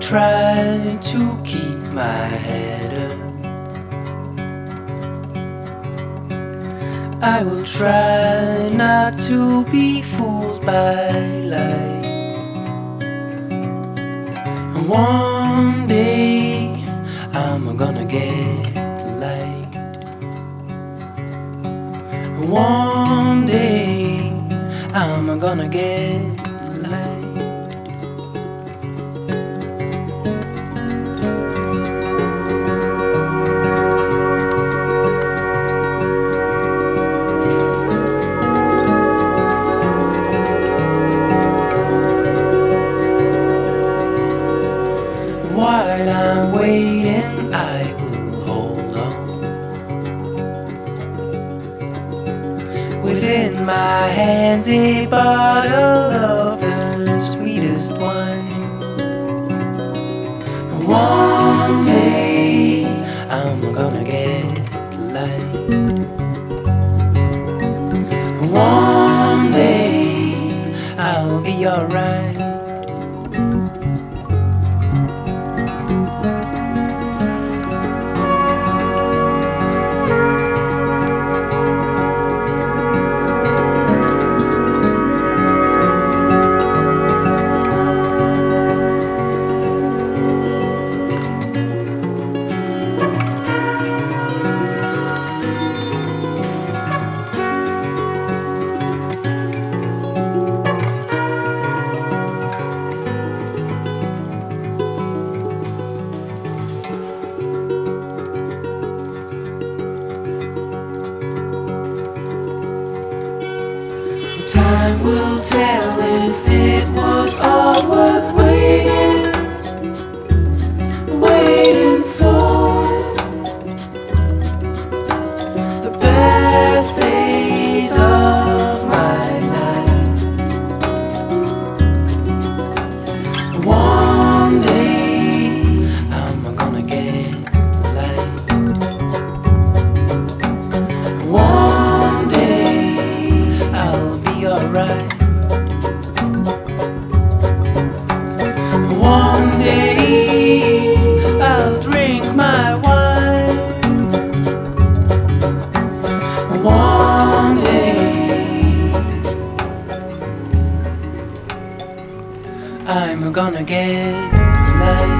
try to keep my head up. I will try not to be fooled by light. And one day I'm gonna get light. And one day I'm gonna get light. While I'm waiting, I will hold on. Within my hands, a bottle of the sweetest wine. And one day, I'm gonna get light. And one day, I'll be alright. Time will tell if it was all worth waiting for. The best days of my life. One day I'm gonna get light. One day I'll be alright. One day I'll drink my wine. One day I'm gonna get light.